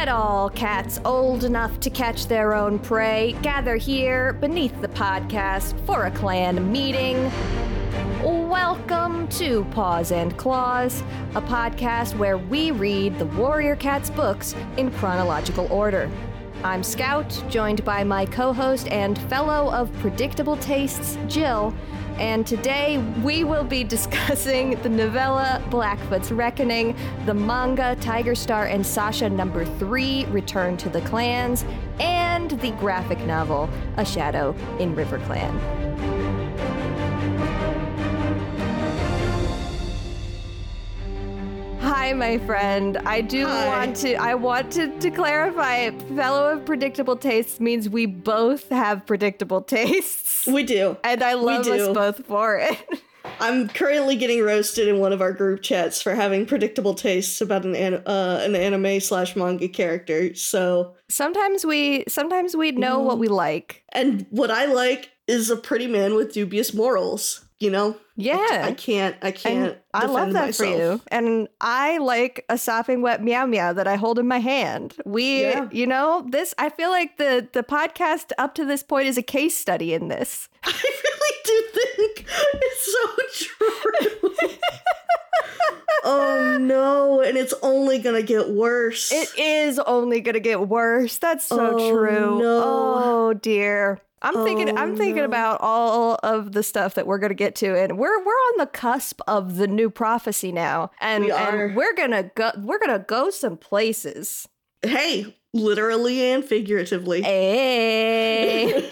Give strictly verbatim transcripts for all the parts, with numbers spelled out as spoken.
Let all cats old enough to catch their own prey gather here beneath the podcast for a clan meeting. Welcome to Paws and Claws, a podcast where we read the Warrior Cats books in chronological order. I'm Scout, joined by my co-host and fellow of predictable tastes, Jill, and today we will be discussing the novella Blackfoot's Reckoning, the manga Tiger Star and Sasha number three, Return to the Clans, and the graphic novel A Shadow in River Clan. Hi, my friend. I do Hi. want to, I want to, to clarify, fellow of predictable tastes means we both have predictable tastes. We do. And I love We do. us both for it. I'm currently getting roasted in one of our group chats for having predictable tastes about an an, uh, an anime slash manga character. So, Sometimes we, sometimes we know what we like. and what I like is a pretty man with dubious morals. You know, Yeah. I, I can't. I can't. And I love defend that myself. for you. And I like a sopping wet meow meow that I hold in my hand. We, Yeah. you know, this, I feel like the, the podcast up to this point is a case study in this. I really do think it's so true. Oh no, and it's only gonna get worse. It is only going to get worse. That's so Oh, true. no. Oh dear. I'm thinking Oh, I'm thinking no. about all of the stuff that we're going to get to, and we're we're on the cusp of the new prophecy now. And, We are. and we're going to go we're going to go some places. Hey, literally and figuratively. Hey.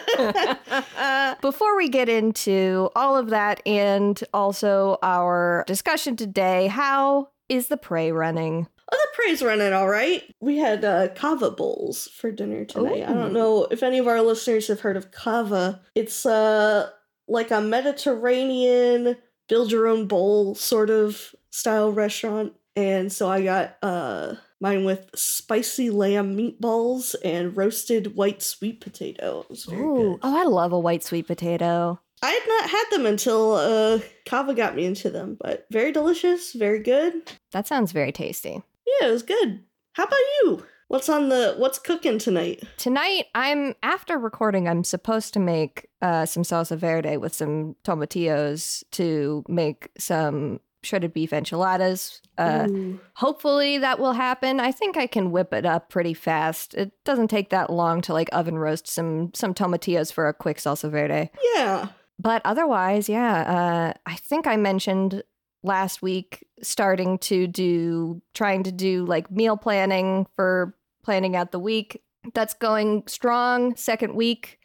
Before we get into all of that and also our discussion today, how is the prey running? Oh, the prey's running all right. We had uh, kava bowls for dinner tonight. I Ooh. don't know if any of our listeners have heard of kava. It's uh like a Mediterranean build your own bowl sort of style restaurant. And so I got uh mine with spicy lamb meatballs and roasted white sweet potato. It was very Ooh. good. Oh, I love a white sweet potato. I had not had them until uh kava got me into them, but very delicious, very good. That sounds very tasty. Yeah, it was good. How about you? What's on the what's cooking tonight? Tonight, I'm after recording. I'm supposed to make uh, some salsa verde with some tomatillos to make some shredded beef enchiladas. Uh, Ooh. hopefully, that will happen. I think I can whip it up pretty fast. It doesn't take that long to like oven roast some some tomatillos for a quick salsa verde. Yeah. But otherwise, yeah, uh, I think I mentioned last week starting to do trying to do like meal planning for planning out the week. That's going strong. Second week,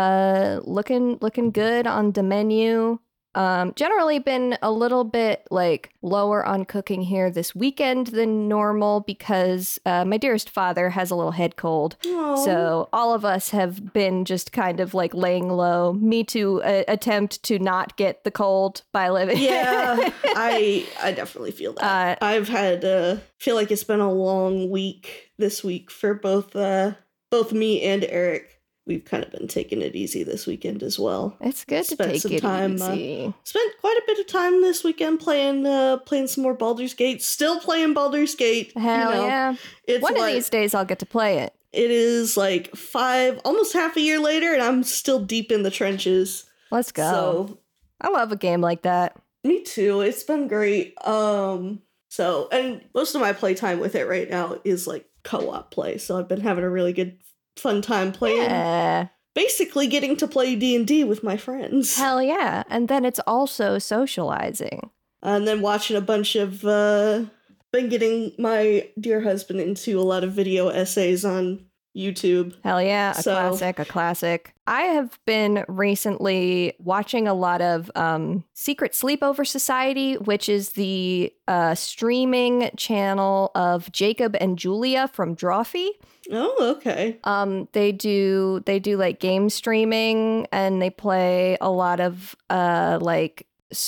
uh looking looking good on the menu. Um generally been a little bit like lower on cooking here this weekend than normal because uh my dearest father has a little head cold. Aw. So all of us have been just kind of like laying low. Me to uh, attempt to not get the cold by living. yeah, I I definitely feel that. Uh, I've had uh feel like it's been a long week this week for both uh both me and Eric. We've kind of been taking it easy this weekend as well. It's good to Spent take some it time, uh, easy. Spent quite a bit of time this weekend playing uh playing some more Baldur's Gate. Still playing Baldur's Gate. Hell you know. yeah. It's One what, of these days I'll get to play it. it is like five almost half a year later and I'm still deep in the trenches. Let's go. So I love a game like that. me too. It's been great. Um, so and most of my playtime with it right now is like co-op play. So I've been having a really good, fun time playing. Yeah. Basically, getting to play D and D with my friends, Hell yeah. And then it's also socializing. and then watching a bunch of. Uh, been getting my dear husband into a lot of video essays on YouTube. Hell yeah. A So- classic, a classic. I have been recently watching a lot of um, Secret Sleepover Society, which is the uh, streaming channel of Jacob and Julia from Drawfee. Oh, okay. Um, they do they do like game streaming and they play a lot of uh like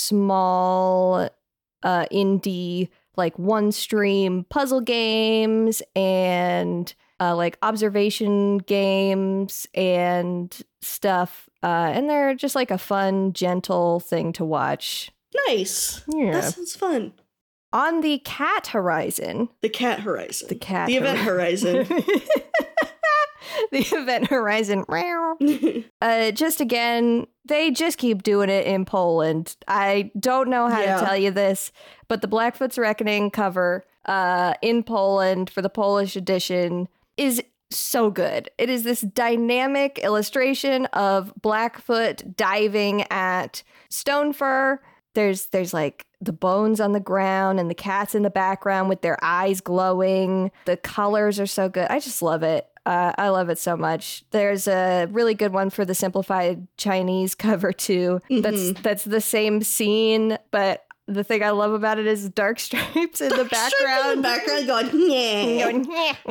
small uh indie like one stream puzzle games and uh like observation games and stuff. Uh and they're just like a fun, gentle thing to watch. Nice. Yeah. That sounds fun. On the cat horizon. The cat horizon. The cat The event horizon. The event horizon. uh, just again, they just keep doing it in Poland. I don't know how Yeah. to tell you this, but the Blackfoot's Reckoning cover uh, in Poland for the Polish edition is so good. It is this dynamic illustration of Blackfoot diving at Stonefur. There's there's like the bones on the ground and the cats in the background with their eyes glowing. The colors are so good. I just love it. Uh, I love it so much. There's a really good one for the simplified Chinese cover too. Mm-hmm. That's that's the same scene, but the thing I love about it is dark stripes in dark the background. In the background going,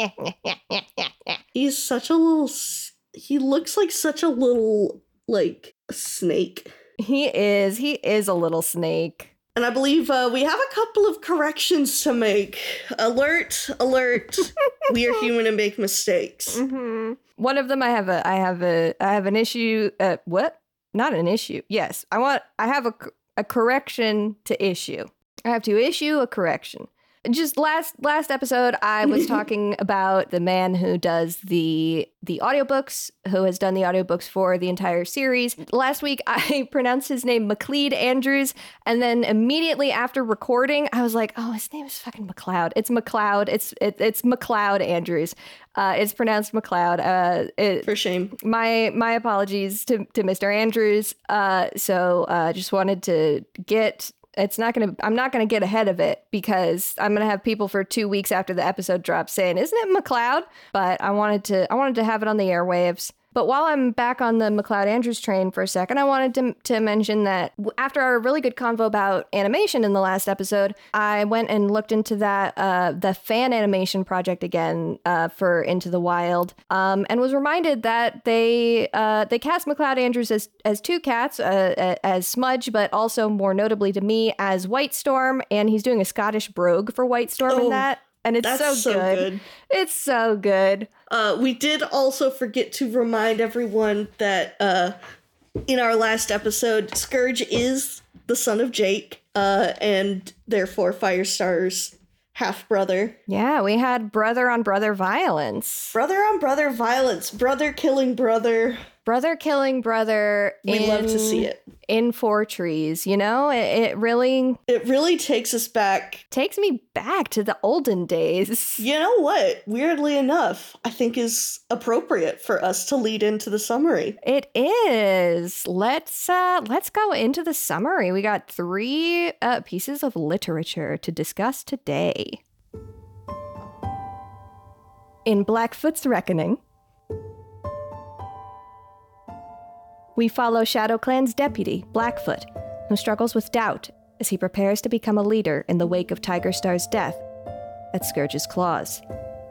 yeah. He's such a little. He looks like such a little like snake. He is. He is a little snake. And I believe uh, we have a couple of corrections to make. Alert, alert. We are human and make mistakes. Mm-hmm. One of them I have a I have a I have an issue. Uh, what? Not an issue. Yes. I want I have a a correction to issue. I have to issue a correction. Just last last episode, I was talking about the man who does the the audiobooks, who has done the audiobooks for the entire series. Last week, I pronounced his name MacLeod Andrews, and then immediately after recording, I was like, "Oh, his name is fucking MacLeod. It's MacLeod. It's it, it's MacLeod Andrews. Uh, it's pronounced MacLeod. Uh, it, For shame. My my apologies to to Mister Andrews. Uh, so uh, just wanted to get." It's not going to, I'm not going to get ahead of it because I'm going to have people for two weeks after the episode drops saying, isn't it MacLeod? But I wanted to, I wanted to have it on the airwaves. But while I'm back on the MacLeod Andrews train for a second, I wanted to, to mention that after our really good convo about animation in the last episode, I went and looked into that, uh, the fan animation project again uh, for Into the Wild, um, and was reminded that they uh, they cast MacLeod Andrews as, as two cats, uh, as Smudge, but also more notably to me as White Storm, and he's doing a Scottish brogue for White Storm oh. in that. And it's That's so, so good. good. It's so good. Uh, we did also forget to remind everyone that uh, in our last episode, Scourge is the son of Jake, uh, and therefore Firestar's half-brother. Yeah, we had brother on brother violence. Brother on brother violence. Brother killing brother. Brother killing brother. We in, love to see it. In Four Trees, you know? It, it really... It really takes us back. Takes me back to the olden days. You know what? Weirdly enough, I think is appropriate for us to lead into the summary. It is. Let's uh, let's go into the summary. We got three uh, pieces of literature to discuss today. In Blackfoot's Reckoning, we follow ShadowClan's deputy, Blackfoot, who struggles with doubt as he prepares to become a leader in the wake of Tigerstar's death at Scourge's claws.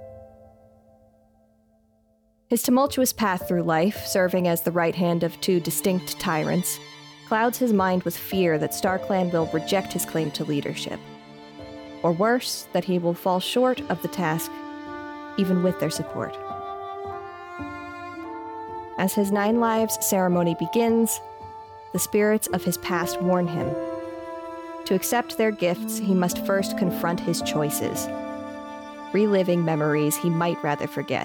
His tumultuous path through life, serving as the right hand of two distinct tyrants, clouds his mind with fear that StarClan will reject his claim to leadership. Or worse, that he will fall short of the task, even with their support. As his Nine Lives ceremony begins, the spirits of his past warn him. To accept their gifts, he must first confront his choices, reliving memories he might rather forget.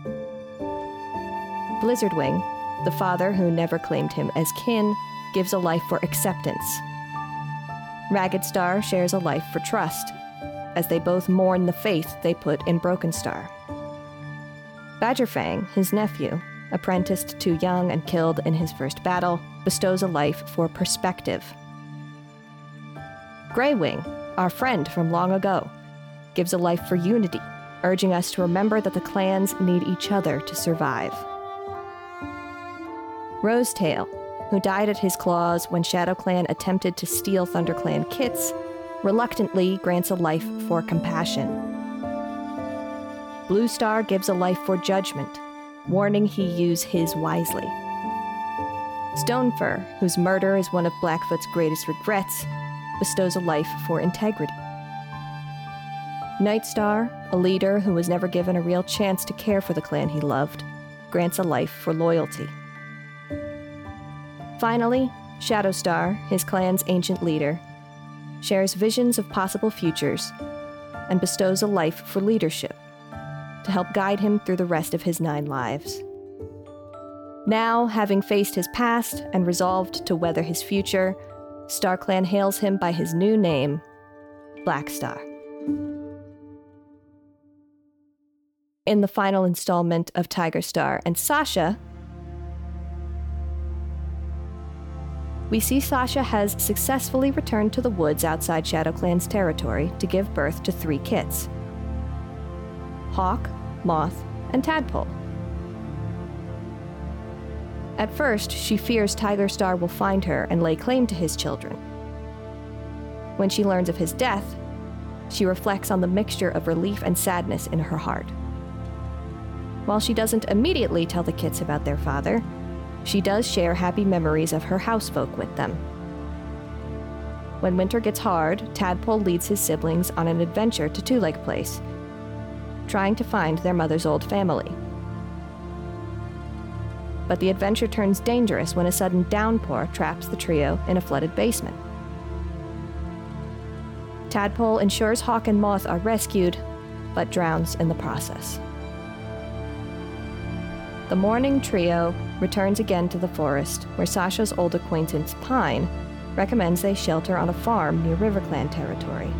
Blizzardwing, the father who never claimed him as kin, gives a life for acceptance. Ragged Star shares a life for trust, as they both mourn the faith they put in Broken Star. Badgerfang, his nephew, apprenticed too young and killed in his first battle, bestows a life for perspective. Greywing, our friend from long ago, gives a life for unity, urging us to remember that the clans need each other to survive. Rosetail, who died at his claws when ShadowClan attempted to steal ThunderClan kits, reluctantly grants a life for compassion. Blue Star gives a life for judgment, warning he use his wisely. Stonefur, whose murder is one of Blackfoot's greatest regrets, bestows a life for integrity. Nightstar, a leader who was never given a real chance to care for the clan he loved, grants a life for loyalty. Finally, Shadowstar, his clan's ancient leader, shares visions of possible futures, and bestows a life for leadership to help guide him through the rest of his nine lives. Now, having faced his past and resolved to weather his future, StarClan hails him by his new name, Blackstar. In the final installment of Tigerstar and Sasha, we see Sasha has successfully returned to the woods outside ShadowClan's territory to give birth to three kits: Hawk, Moth, and Tadpole. At first, she fears Tigerstar will find her and lay claim to his children. When she learns of his death, she reflects on the mixture of relief and sadness in her heart. While she doesn't immediately tell the kits about their father, she does share happy memories of her housefolk with them. When winter gets hard, Tadpole leads his siblings on an adventure to Two Leg Place, trying to find their mother's old family. But the adventure turns dangerous when a sudden downpour traps the trio in a flooded basement. Tadpole ensures Hawk and Moth are rescued, but drowns in the process. The mourning trio returns again to the forest, where Sasha's old acquaintance, Pine, recommends they shelter on a farm near RiverClan territory.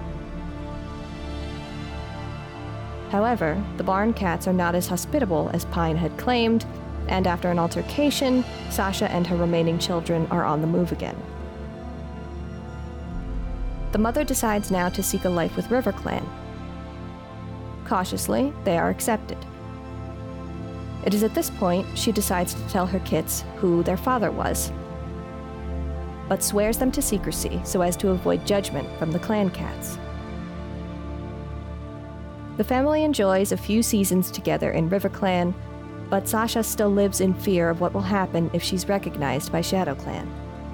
However, the barn cats are not as hospitable as Pine had claimed, and after an altercation, Sasha and her remaining children are on the move again. The mother decides now to seek a life with RiverClan. Cautiously, they are accepted. It is at this point she decides to tell her kits who their father was, but swears them to secrecy so as to avoid judgment from the clan cats. The family enjoys a few seasons together in RiverClan, but Sasha still lives in fear of what will happen if she's recognized by ShadowClan.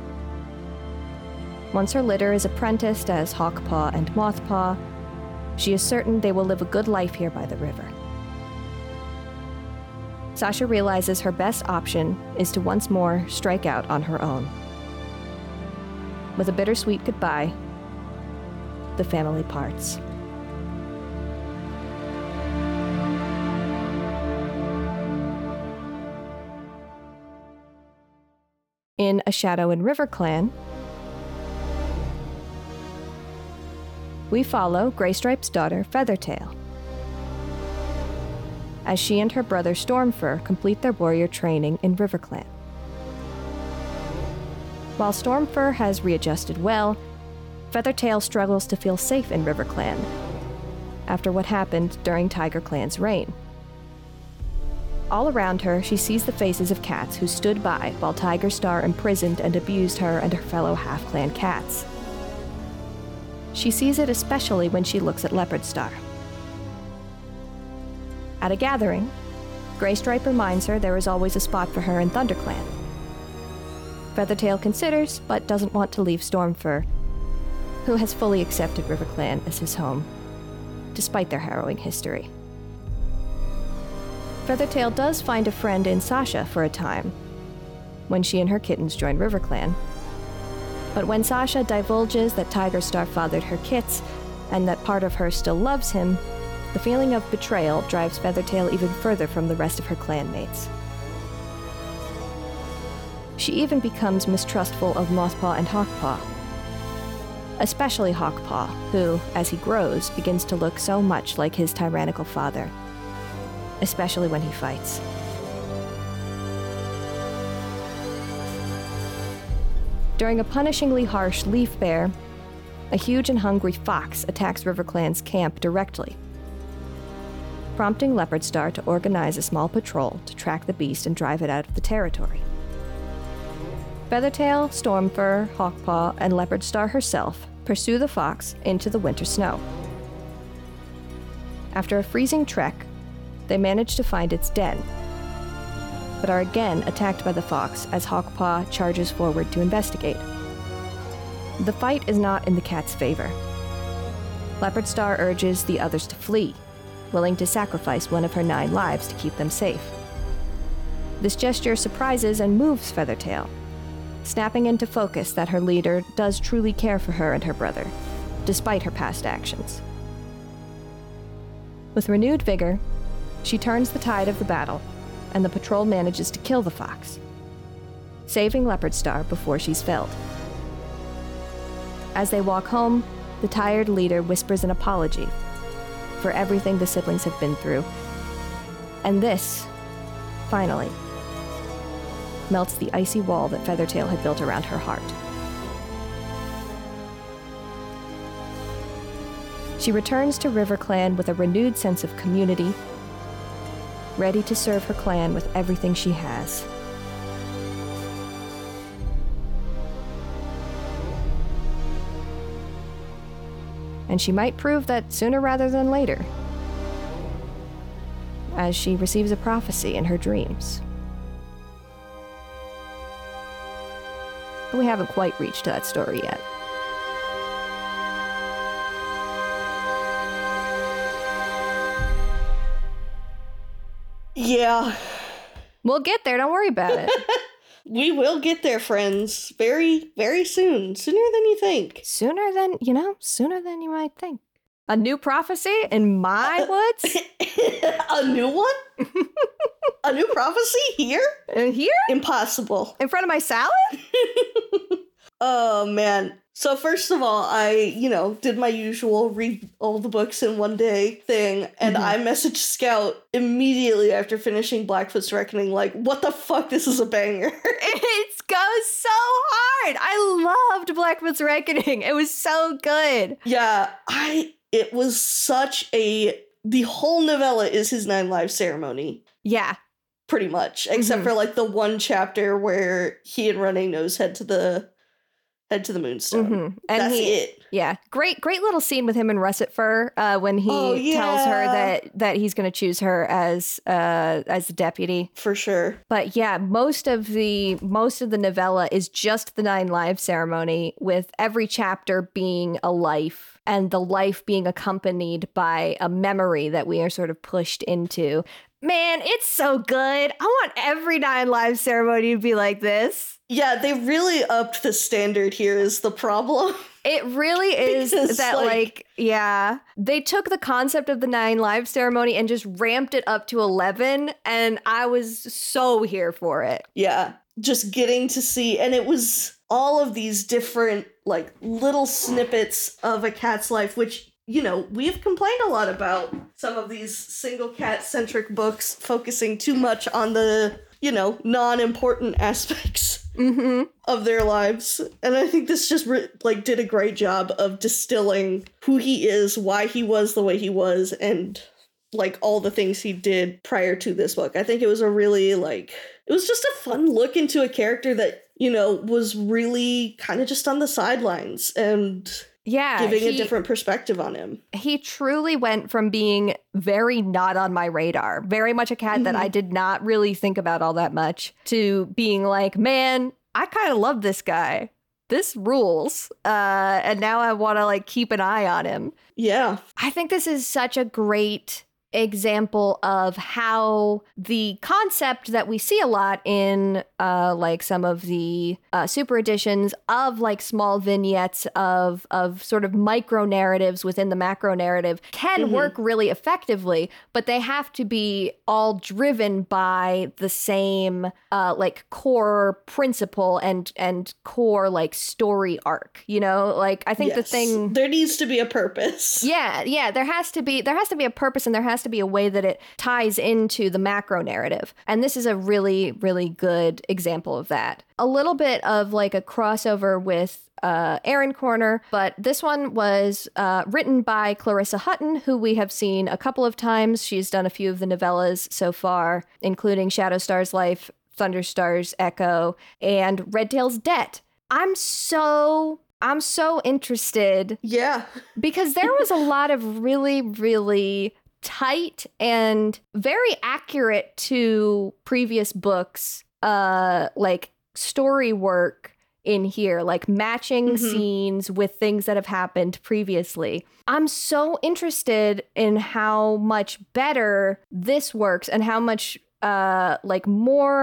Once her litter is apprenticed as Hawkpaw and Mothpaw, she is certain they will live a good life here by the river. Sasha realizes her best option is to once more strike out on her own. With a bittersweet goodbye, the family parts. In A Shadow in RiverClan, we follow Graystripe's daughter, Feathertail, as she and her brother Stormfur complete their warrior training in RiverClan. While Stormfur has readjusted well, Feathertail struggles to feel safe in RiverClan after what happened during TigerClan's reign. All around her, she sees the faces of cats who stood by while Tigerstar imprisoned and abused her and her fellow half-clan cats. She sees it especially when she looks at Leopardstar. At a gathering, Graystripe reminds her there is always a spot for her in ThunderClan. Feathertail considers, but doesn't want to leave Stormfur, who has fully accepted RiverClan as his home, despite their harrowing history. Feathertail does find a friend in Sasha for a time, when she and her kittens join RiverClan. But when Sasha divulges that Tigerstar fathered her kits, and that part of her still loves him, the feeling of betrayal drives Feathertail even further from the rest of her clanmates. She even becomes mistrustful of Mothpaw and Hawkpaw, especially Hawkpaw, who, as he grows, begins to look so much like his tyrannical father, especially when he fights. During a punishingly harsh leaf bear, a huge and hungry fox attacks RiverClan's camp directly, prompting Leopardstar to organize a small patrol to track the beast and drive it out of the territory. Feathertail, Stormfur, Hawkpaw, and Leopardstar herself pursue the fox into the winter snow. After a freezing trek, they manage to find its den, but are again attacked by the fox as Hawkpaw charges forward to investigate. The fight is not in the cat's favor. Leopardstar urges the others to flee, willing to sacrifice one of her nine lives to keep them safe. This gesture surprises and moves Feathertail, snapping into focus that her leader does truly care for her and her brother, despite her past actions. With renewed vigor, she turns the tide of the battle, and the patrol manages to kill the fox, saving Leopard Star before she's felled. As they walk home, the tired leader whispers an apology for everything the siblings have been through. And this, finally, melts the icy wall that Feathertail had built around her heart. She returns to RiverClan with a renewed sense of community, ready to serve her clan with everything she has. And she might prove that sooner rather than later, as she receives a prophecy in her dreams. But we haven't quite reached that story yet. Yeah. We'll get there, don't worry about it. We will get there, friends. Very, very soon. Sooner than you think. Sooner than, you know, sooner than you might think. A new prophecy in my woods? A new one? A new prophecy here? In here? Impossible. In front of my salad? Oh, man. So first of all, I, you know, did my usual read all the books in one day thing, and mm-hmm. I messaged Scout immediately after finishing Blackfoot's Reckoning, like, what the fuck, this is a banger. It goes so hard. I loved Blackfoot's Reckoning. It was so good. Yeah, I, it was such a, the whole novella is his Nine Lives ceremony. Yeah. Pretty much, except mm-hmm. for, like, the one chapter where he and Running Nose head to the... Head to the Moonstone. Mm-hmm. And That's he, it. Yeah. Great, great little scene with him and Russet Fur uh, when he oh, yeah. tells her that, that he's going to choose her as uh, as the deputy. For sure. But yeah, most of the most of the novella is just the Nine Lives ceremony, with every chapter being a life, and the life being accompanied by a memory that we are sort of pushed into. Man, it's so good. I want every Nine Lives ceremony to be like this. Yeah, they really upped the standard here is the problem. It really is because, that, like, like, yeah, they took the concept of the Nine Lives ceremony and just ramped it up to eleven, and I was so here for it. Yeah, just getting to see, and it was all of these different, like, little snippets of a cat's life, which, you know, we've complained a lot about some of these single cat-centric books focusing too much on the, you know, non-important aspects mm-hmm. of their lives. And I think this just, re- like, did a great job of distilling who he is, why he was the way he was, and, like, all the things he did prior to this book. I think it was a really, like, it was just a fun look into a character that, you know, was really kind of just on the sidelines and... Yeah, giving he, a different perspective on him. He truly went from being very not on my radar, very much a cat mm-hmm. that I did not really think about all that much, to being like, man, I kind of love this guy. This rules. Uh, and now I want to, like, keep an eye on him. Yeah. I think this is such a great example of how the concept that we see a lot in uh like some of the uh super editions of, like, small vignettes of of sort of micro narratives within the macro narrative can mm-hmm. work really effectively, but they have to be all driven by the same uh like core principle and and core, like, story arc, you know? Like, I think yes. the thing, there needs to be a purpose. Yeah, yeah, there has to be there has to be a purpose, and there has to be a way that it ties into the macro narrative. And this is a really, really good example of that. A little bit of, like, a crossover with uh, Aaron Corner, but this one was uh, written by Clarissa Hutton, who we have seen a couple of times. She's done a few of the novellas so far, including Shadowstar's Life, Thunderstar's Echo, and Redtail's Debt. I'm so... I'm so interested. Yeah. Because there was a lot of really, really tight and very accurate to previous books, uh, like, story work in here, like matching mm-hmm. scenes with things that have happened previously. I'm so interested in how much better this works and how much, uh, like, more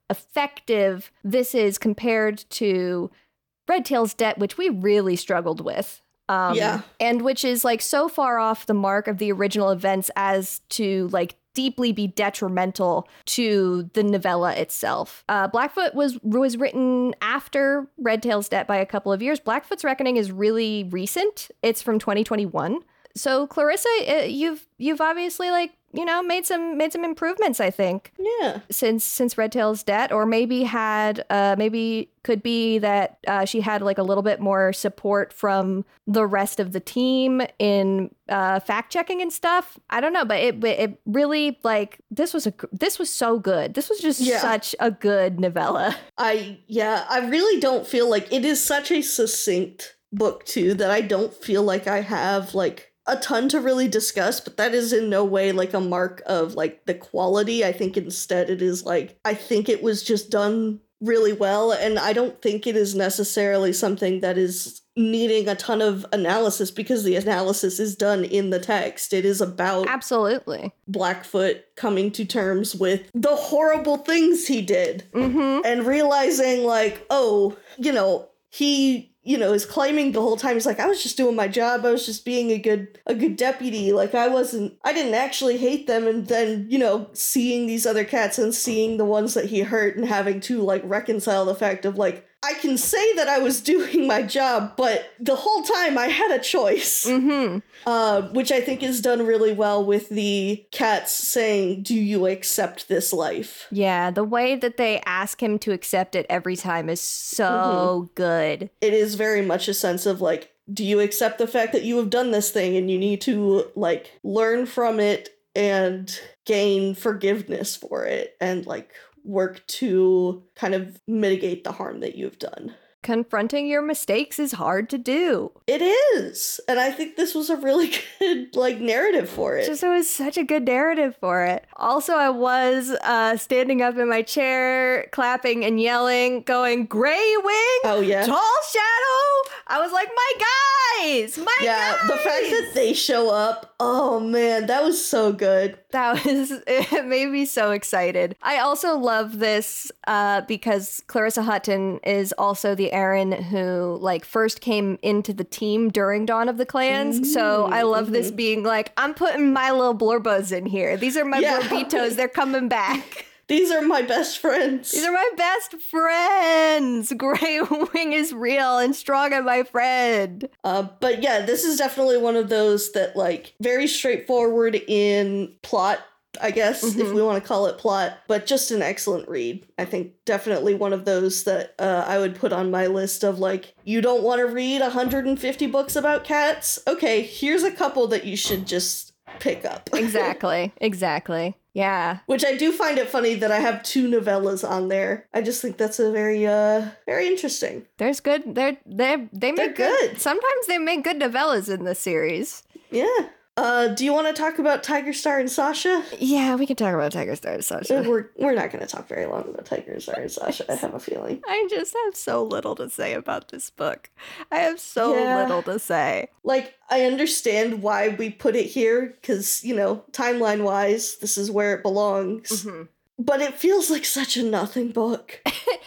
effective this is compared to Red Tail's debt, which we really struggled with. Um, yeah. And which is like so far off the mark of the original events as to like deeply be detrimental to the novella itself. Uh, Blackfoot was was written after Red Tail's debt by a couple of years. Blackfoot's Reckoning is really recent. It's from twenty twenty-one. So Clarissa, uh, you've you've obviously like you know made some made some improvements, I think. Yeah. Since since Red Tail's debt, or maybe had uh, maybe could be that uh, she had like a little bit more support from the rest of the team in uh, fact checking and stuff. I don't know, but it it really like this was a this was so good. This was just yeah. such a good novella. I yeah, I really don't feel like it is such a succinct book too that I don't feel like I have like a ton to really discuss, but that is in no way like a mark of like the quality. I think instead it is like, I think it was just done really well, and I don't think it is necessarily something that is needing a ton of analysis because the analysis is done in the text. It is about absolutely Blackfoot coming to terms with the horrible things he did mm-hmm. and realizing like, oh, you know, he you know, is claiming the whole time, he's like, I was just doing my job. I was just being a good, a good deputy. Like, I wasn't, I didn't actually hate them. And then, you know, seeing these other cats and seeing the ones that he hurt and having to, like, reconcile the fact of, like, I can say that I was doing my job, but the whole time I had a choice. Mm-hmm. Uh, which I think is done really well with the cats saying, do you accept this life? Yeah, the way that they ask him to accept it every time is so mm-hmm. good. It is very much a sense of like, do you accept the fact that you have done this thing and you need to like learn from it and gain forgiveness for it and like work to kind of mitigate the harm that you've done. Confronting your mistakes is hard to do. It is. And I think this was a really good, like, narrative for it. Just, it was such a good narrative for it. Also, I was uh, standing up in my chair, clapping and yelling, going, Grey Wing! Oh, yeah. Tall Shadow! I was like, my guys! My yeah, guys! The fact that they show up, oh, man, that was so good. That was, it made me so excited. I also love this uh, because Clarissa Hutton is also the Aaron who like first came into the team during Dawn of the Clans. Mm-hmm. So I love mm-hmm. this being like, I'm putting my little Blorbos in here. These are my yeah. Blorbitos. They're coming back. These are my best friends. These are my best friends. Grey Wing is real and strong and my friend. Uh, but yeah, this is definitely one of those that like very straightforward in plot, I guess, mm-hmm. if we want to call it plot, but just an excellent read. I think definitely one of those that uh, I would put on my list of like, you don't want to read one hundred fifty books about cats? Okay, here's a couple that you should just pick up. Exactly, exactly. Yeah. Which I do find it funny that I have two novellas on there. I just think that's a very, uh, very interesting. There's good, they're, they're, they make they're good. good. Sometimes they make good novellas in this series. Yeah. Uh, do you want to talk about Tiger Star and Sasha? Yeah, we can talk about Tiger Star and Sasha. We're we're not going to talk very long about Tiger Star and Sasha, I have a feeling. I just have so little to say about this book. I have so yeah. little to say. Like, I understand why we put it here, because, you know, timeline-wise, this is where it belongs. Mm-hmm. But it feels like such a nothing book.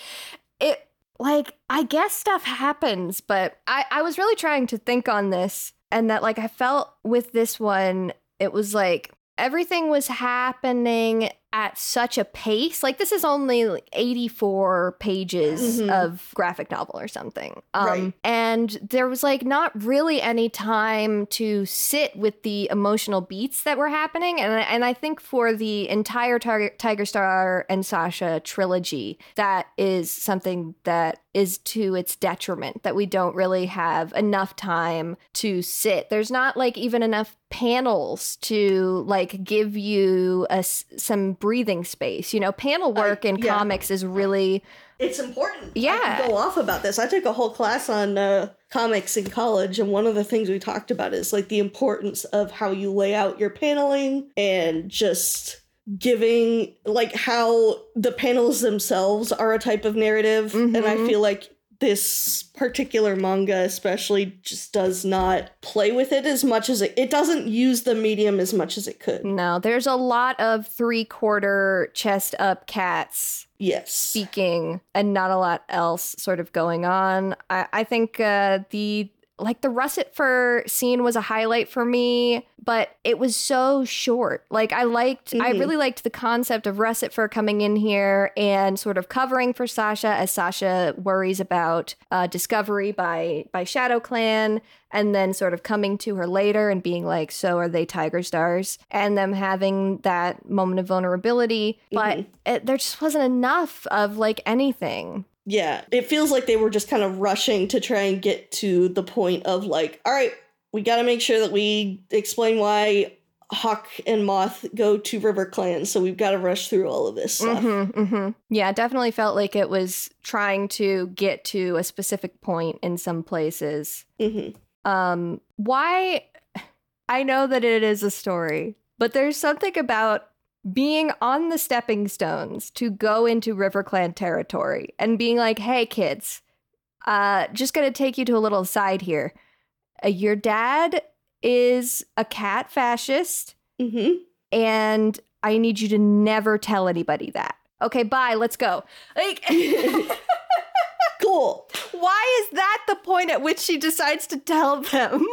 it, like, I guess stuff happens, but I, I was really trying to think on this. And that, like, I felt with this one, it was like everything was happening at such a pace. Like, this is only like eighty-four pages mm-hmm. of graphic novel or something. Um, right. And there was, like, not really any time to sit with the emotional beats that were happening. And, and I think for the entire Tar- Tiger Star and Sasha trilogy, that is something that is to its detriment, that we don't really have enough time to sit. There's not, like, even enough panels to, like, give you a, some breathing space. You know, panel work I, in yeah. comics is really... It's important. Yeah. I can go off about this. I took a whole class on uh, comics in college, and one of the things we talked about is, like, the importance of how you lay out your paneling and just giving, like, how the panels themselves are a type of narrative. Mm-hmm. And I feel like this particular manga especially just does not play with it as much as it, it doesn't use the medium as much as it could. No, there's a lot of three-quarter chest up cats Yes. speaking and not a lot else sort of going on. I, I think uh, the like the russet fur scene was a highlight for me, but it was so short. Like I liked, mm-hmm. I really liked the concept of russet fur coming in here and sort of covering for Sasha as Sasha worries about uh, discovery by by Shadow Clan, and then sort of coming to her later and being like, so are they Tiger Stars? And them having that moment of vulnerability, but mm-hmm. it, there just wasn't enough of like anything. Yeah, it feels like they were just kind of rushing to try and get to the point of like, all right, we got to make sure that we explain why Hawk and Moth go to River Clan, so we've got to rush through all of this stuff. Mm-hmm, mm-hmm. Yeah, it definitely felt like it was trying to get to a specific point in some places. Mm-hmm. Um, why? I know that it is a story, but there's something about being on the stepping stones to go into River Clan territory and being like, hey, kids, uh, just going to take you to a little side here. Uh, your dad is a cat fascist, mm-hmm. and I need you to never tell anybody that. Okay, bye, let's go. Like, cool. Why is that the point at which she decides to tell them?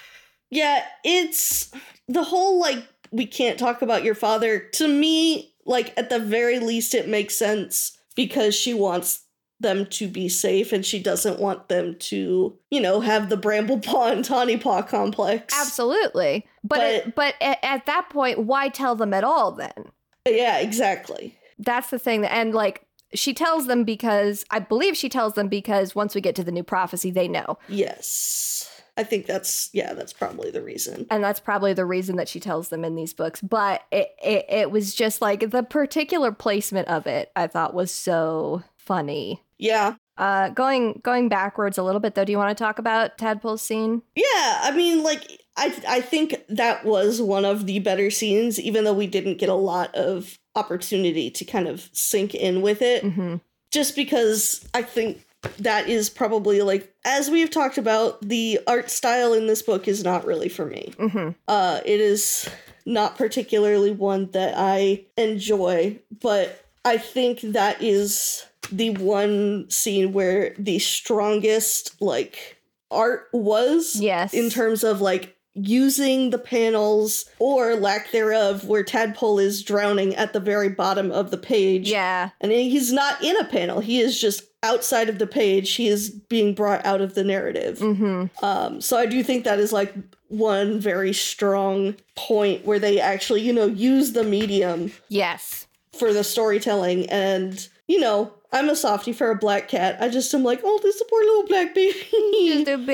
Yeah, it's the whole, like, we can't talk about your father. To me, like, at the very least, it makes sense because she wants them to be safe and she doesn't want them to, you know, have the Bramblepaw and Tawnypaw complex. Absolutely. But but, it, but at, at that point, why tell them at all then? Yeah, exactly. That's the thing. And, like, she tells them because, I believe she tells them because once we get to the new prophecy, they know. Yes. I think that's, yeah, that's probably the reason. And that's probably the reason that she tells them in these books. But it, it, it was just like the particular placement of it, I thought was so funny. Yeah. Uh, going going backwards a little bit, though, do you want to talk about Tadpole's scene? Yeah, I mean, like, I, I think that was one of the better scenes, even though we didn't get a lot of opportunity to kind of sink in with it. Mm-hmm. Just because I think that is probably, like, as we've talked about, the art style in this book is not really for me. Mm-hmm. Uh, it is not particularly one that I enjoy, but I think that is the one scene where the strongest, like, art was. Yes. In terms of, like, using the panels or lack thereof where Tadpole is drowning at the very bottom of the page. Yeah. And he's not in a panel. He is just outside of the page. He is being brought out of the narrative. Mm-hmm. Um, so I do think that is, like, one very strong point where they actually, you know, use the medium. Yes. For the storytelling. And, you know, I'm a softie for a black cat. I just am like, oh, this is a poor little black baby. Just a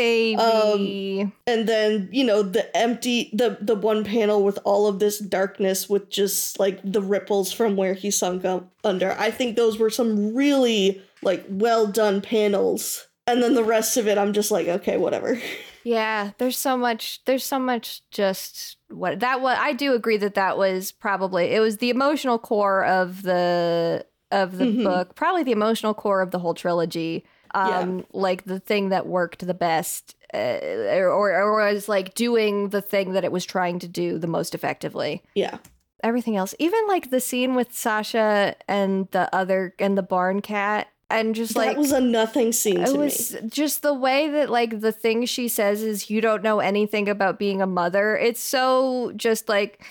baby. Um, and then, you know, the empty, the, the one panel with all of this darkness with just, like, the ripples from where he sunk up under. I think those were some really, like, well done panels. And then the rest of it, I'm just like, okay, whatever. Yeah, there's so much, there's so much just what that was. I do agree that that was probably, it was the emotional core of the, of the mm-hmm. book, probably the emotional core of the whole trilogy. Um, yeah. Like the thing that worked the best, uh, or, or was like doing the thing that it was trying to do the most effectively. Yeah. Everything else, even like the scene with Sasha and the other, and the barn cat. And just like, that was a nothing scene to me. It was just the way that, like, the thing she says is, you don't know anything about being a mother. It's so just like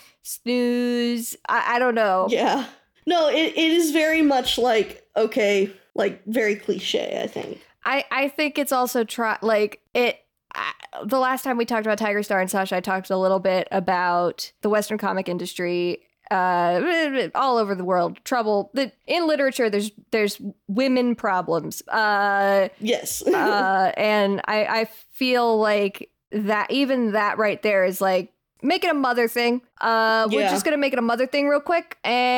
snooze. I, I don't know. Yeah. No, it, it is very much like, okay, like very cliche, I think. I, I think it's also try like it. I, the last time we talked about Tiger Star and Sasha, I talked a little bit about the Western comic industry. Uh, all over the world, trouble. The, in literature, there's there's women problems. Uh, yes. uh, and I, I feel like that even that right there is like, make it a mother thing. Uh, yeah. We're just gonna make it a mother thing real quick,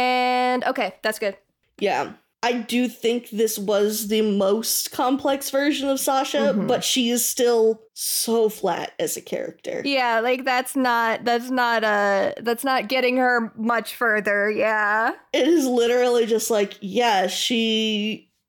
and okay, that's good. Yeah. I do think this was the most complex version of Sasha, mm-hmm. but she is still so flat as a character. Yeah, like that's not that's not uh that's not getting her much further. Yeah. It is literally just like, yeah, she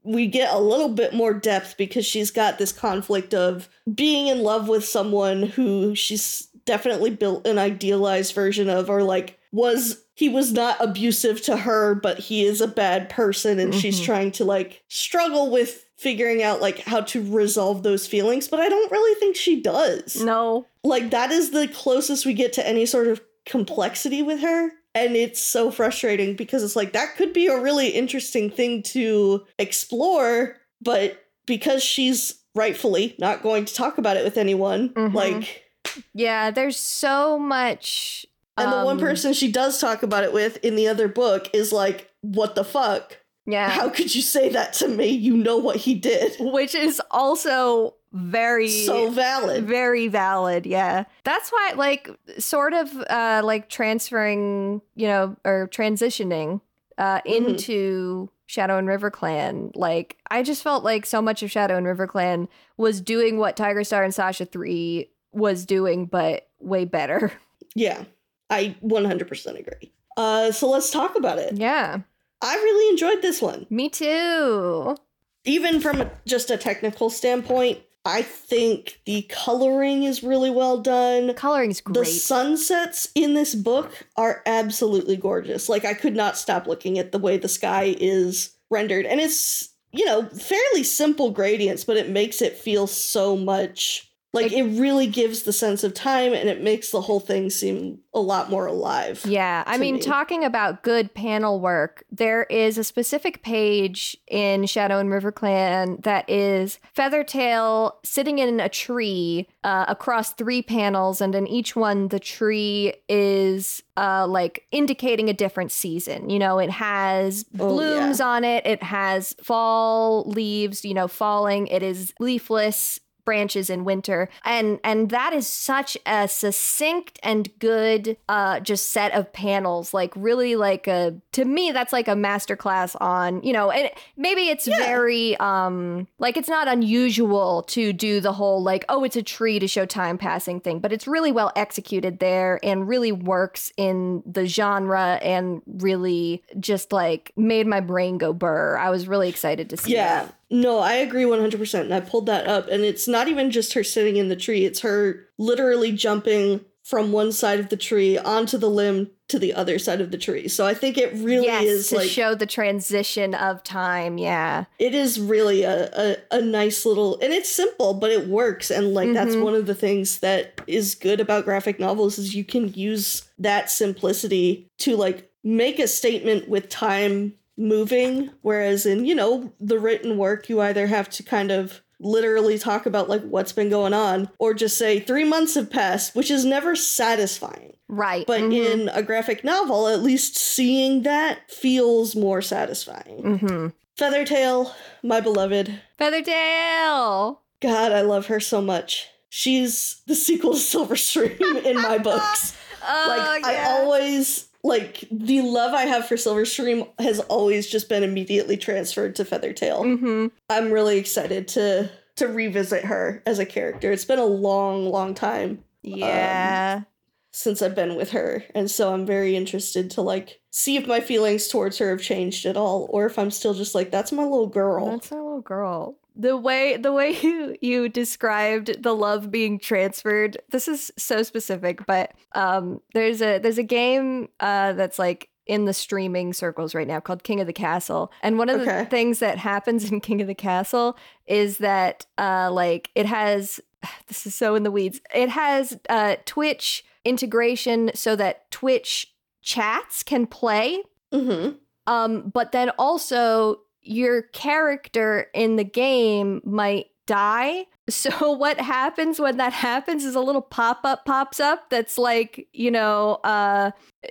we get a little bit more depth because she's got this conflict of being in love with someone who she's definitely built an idealized version of, or like was he was not abusive to her, but he is a bad person, and mm-hmm. she's trying to like struggle with figuring out like how to resolve those feelings, but I don't really think she does. No. Like that is the closest we get to any sort of complexity with her. And it's so frustrating because it's like, that could be a really interesting thing to explore, but because she's rightfully not going to talk about it with anyone, mm-hmm. like... Yeah, there's so much... And um, the one person she does talk about it with in the other book is like, what the fuck? Yeah. How could you say that to me? You know what he did. Which is also... very so valid very valid yeah that's why like sort of uh like transferring you know or transitioning uh mm-hmm. into Shadow and River Clan, like I just felt like so much of Shadow and River Clan was doing what Tiger Star and Sasha three was doing, but way better. Yeah, I one hundred percent agree. Uh so let's talk about it. Yeah, I really enjoyed this one. Me too. Even from just a technical standpoint, I think the coloring is really well done. The coloring's great. The sunsets in this book are absolutely gorgeous. Like, I could not stop looking at the way the sky is rendered. And it's, you know, fairly simple gradients, but it makes it feel so much... Like, it, it really gives the sense of time, and it makes the whole thing seem a lot more alive. Yeah, I mean, me. Talking about good panel work, there is a specific page in Shadow and River Clan that is Feathertail sitting in a tree uh, across three panels, and in each one, the tree is uh, like indicating a different season. You know, it has blooms oh, yeah. on it, it has fall leaves, you know, falling, it is leafless branches in winter, and and that is such a succinct and good uh just set of panels, like really like a to me that's like a masterclass on, you know, and maybe it's yeah. very um like it's not unusual to do the whole like, oh, it's a tree to show time passing thing, but it's really well executed there and really works in the genre and really just like made my brain go burr. I was really excited to see yeah. that. No, I agree one hundred percent. And I pulled that up, and it's not even just her sitting in the tree. It's her literally jumping from one side of the tree onto the limb to the other side of the tree. So I think it really yes, is to like... show the transition of time, yeah. It is really a, a, a nice little... And it's simple, but it works. And like mm-hmm. that's one of the things that is good about graphic novels is you can use that simplicity to like make a statement with time moving, whereas in, you know, the written work, you either have to kind of literally talk about like what's been going on or just say three months have passed, which is never satisfying. Right. But mm-hmm. in a graphic novel, at least seeing that feels more satisfying. Mm-hmm. Feathertail, my beloved. Feathertail! God, I love her so much. She's the sequel to Silverstream in my books. Oh, like, yeah. I always... Like, the love I have for Silverstream has always just been immediately transferred to Feathertail. Mm-hmm. I'm really excited to to revisit her as a character. It's been a long, long time. Yeah. Um, since I've been with her. And so I'm very interested to, like, see if my feelings towards her have changed at all. Or if I'm still just like, that's my little girl. That's my little girl. The way the way you, you described the love being transferred, this is so specific, but um, there's a there's a game uh, that's like in the streaming circles right now called King of the Castle, and one of okay. the things that happens in King of the Castle is that uh, like it has this is so in the weeds. It has uh, Twitch integration so that Twitch chats can play, mm-hmm. um, but then also your character in the game might die. So what happens when that happens is a little pop-up pops up that's like, you know, uh,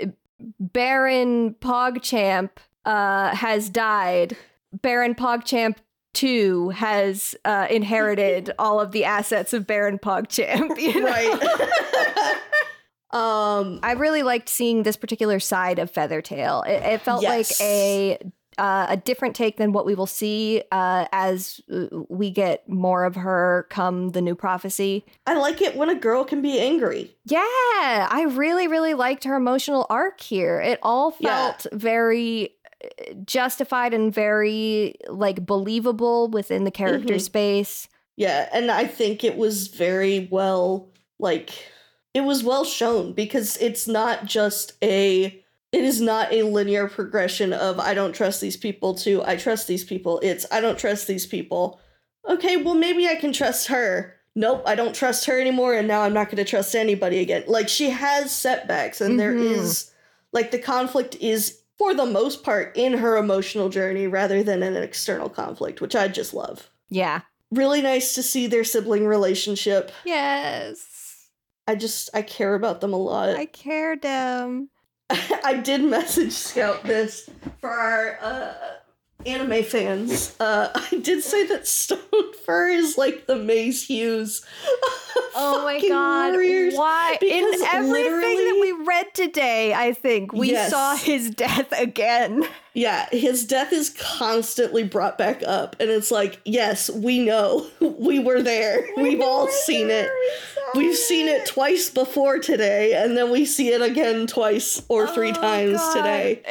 Baron Pogchamp uh, has died. Baron Pogchamp two has uh, inherited all of the assets of Baron Pogchamp. You know? Right. um, I really liked seeing this particular side of Feathertail. It, it felt yes. like a... Uh, a different take than what we will see uh, as we get more of her come the new prophecy. I like it when a girl can be angry. Yeah, I really, really liked her emotional arc here. It all felt yeah. very justified and very, like, believable within the character Mhm. space. Yeah, and I think it was very well, like, it was well shown because it's not just a, it is not a linear progression of I don't trust these people to I trust these people. It's I don't trust these people. Okay, well, maybe I can trust her. Nope, I don't trust her anymore, and now I'm not going to trust anybody again. Like, she has setbacks, and there Mhm. is, like, the conflict is, for the most part, in her emotional journey rather than an external conflict, which I just love. Yeah. Really nice to see their sibling relationship. Yes. I just, I care about them a lot. I care, them. I did message Scout this for our uh, anime fans. Uh, I did say that Stone Fur is like the Maze Hughes. Oh my god. Warriors, Why? In because everything that literally- we read today, I think, we Yes. saw his death again. Yeah, his death is constantly brought back up, and it's like, yes, we know. We were there. We've all seen it. We've seen it twice before today, and then we see it again twice or three Oh, times God. today.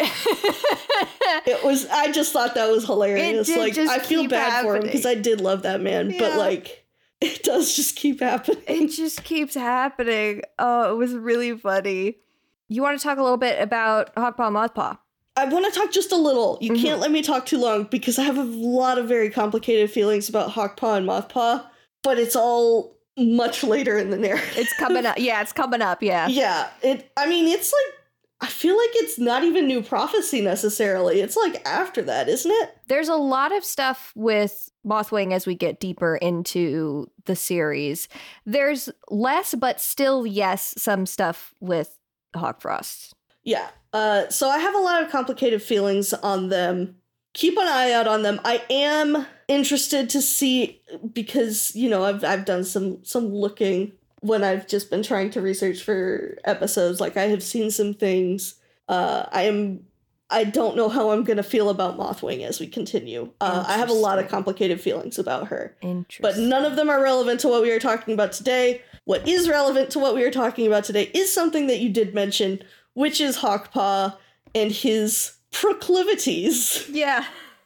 It was, I just thought that was hilarious. It did Like, just I feel keep bad for him happening. because I did love that man, but Yeah. like, it does just keep happening. It just keeps happening. Oh, it was really funny. You want to talk a little bit about Hawkpaw Mothpaw? I want to talk just a little. You Mhm. can't let me talk too long because I have a lot of very complicated feelings about Hawkpaw and Mothpaw, but it's all much later in the narrative. It's coming up. Yeah, it's coming up. Yeah. Yeah, it. I mean, it's like, I feel like it's not even New Prophecy necessarily. It's like after that, isn't it? There's a lot of stuff with Mothwing as we get deeper into the series. There's less, but still, yes, some stuff with Hawkfrost. Yeah. Uh, so I have a lot of complicated feelings on them. Keep an eye out on them. I am interested to see because, you know, I've I've done some some looking when I've just been trying to research for episodes. Like, I have seen some things. Uh, I am I don't know how I'm gonna feel about Mothwing as we continue. Uh, I have a lot of Interesting. complicated feelings about her. Interesting. But none of them are relevant to what we are talking about today. What is relevant to what we are talking about today is something that you did mention, which is Hawkpaw and his proclivities. Yeah.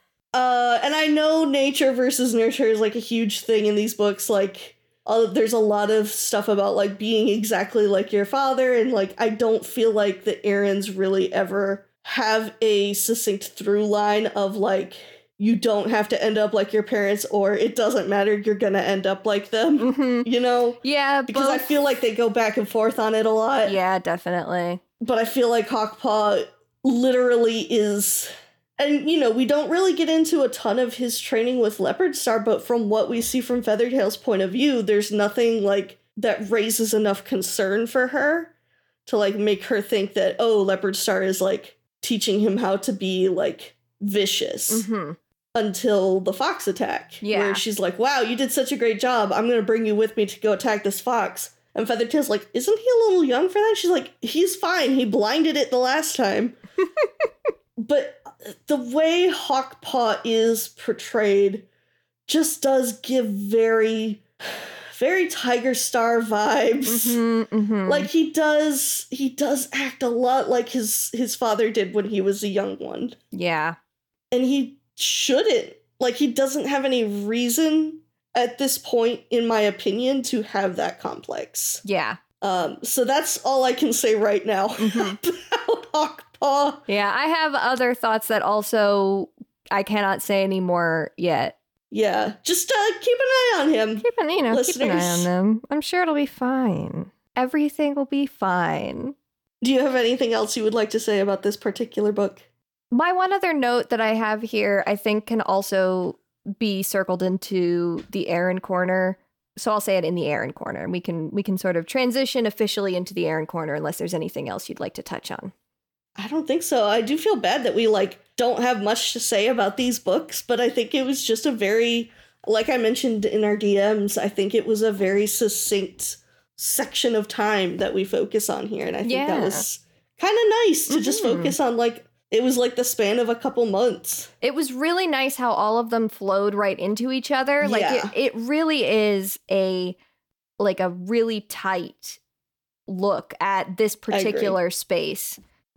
Uh, and I know nature versus nurture is like a huge thing in these books. Like, uh, there's a lot of stuff about like being exactly like your father, and like I don't feel like the Erins really ever have a succinct through line of like, you don't have to end up like your parents, or it doesn't matter, you're gonna end up like them. hmm You know? Yeah, Because I both- feel like they go back and forth on it a lot. Yeah, definitely. But I feel like Hawkpaw literally is... And, you know, we don't really get into a ton of his training with Leopardstar, but from what we see from Feathertail's point of view, there's nothing, like, that raises enough concern for her to, like, make her think that, oh, Leopardstar is, like, teaching him how to be, like, vicious. hmm Until the fox attack. Yeah. Where she's like, wow, you did such a great job. I'm going to bring you with me to go attack this fox. And Feathertail's like, isn't he a little young for that? She's like, he's fine. He blinded it the last time. But the way Hawkpaw is portrayed just does give very, very Tiger Star vibes. hmm hmm Like, he does, he does act a lot like his, his father did when he was a young one. Yeah. And he shouldn't. Like, he doesn't have any reason at this point, in my opinion, to have that complex. Yeah. Um, so that's all I can say right now Mhm. about Hawkpaw. Yeah, I have other thoughts that also I cannot say anymore yet. Yeah, just uh, keep an eye on him. Keep an, you know, keep an eye Listeners. on them. I'm sure it'll be fine. Everything will be fine. Do you have anything else you would like to say about this particular book? My one other note that I have here, I think, can also be circled into the Aaron corner. So I'll say it in the Aaron corner, and we can we can sort of transition officially into the Aaron corner, unless there's anything else you'd like to touch on. I don't think so. I do feel bad that we, like, don't have much to say about these books, but I think it was just a very, like I mentioned in our D Ms, I think it was a very succinct section of time that we focus on here, and I think Yeah. that was kind of nice to just Mhm. focus on, like, it was like the span of a couple months. It was really nice how all of them flowed right into each other. Like Yeah. it, it really is a like a really tight look at this agree. particular space.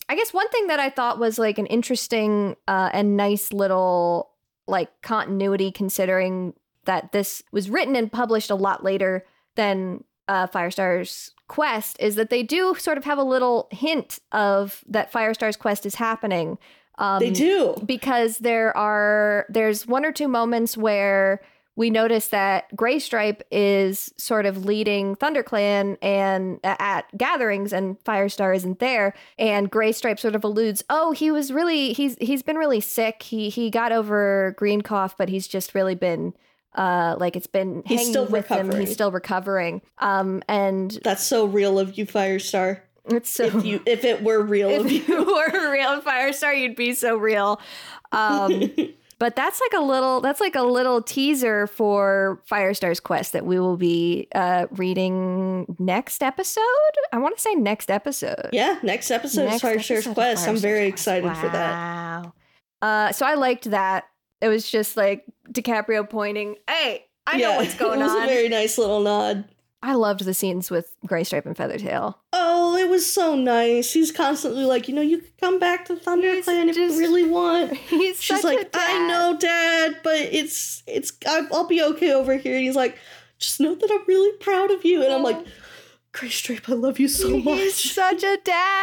I guess one thing that I thought was like an interesting uh, and nice little like continuity, considering that this was written and published a lot later than uh, Firestar's quest, is that they do sort of have a little hint of that Firestar's quest is happening. Um, they do. Because there are, there's one or two moments where we notice that Graystripe is sort of leading ThunderClan and uh, at gatherings, and Firestar isn't there. And Graystripe sort of alludes, "Oh, he was really he's he's been really sick. He he got over green cough, but he's just really been uh like it's been he's hanging still with recovering. him. He's still recovering." Um, and that's so real of you, Firestar. It's so if you if it were real if of you, you were real Firestar, you'd be so real. Um. But that's like a little that's like a little teaser for Firestar's quest that we will be uh, reading next episode. I want to say next episode. Yeah, next episode next is Firestar's episode quest. Firestar's I'm very quest. excited wow. for that. Wow. Uh, so I liked that. It was just like DiCaprio pointing, "Hey, I yeah, know what's going on. It was on." a very nice little nod. I loved the scenes with Graystripe and Feathertail. Oh, it was so nice. He's constantly like, you know, you could come back to ThunderClan if just- you really want. He's She's such like, a dad. I know, Dad, but it's it's I- I'll be okay over here. And he's like, just know that I'm really proud of you. And I'm like, Graystripe, I love you so He's much. such a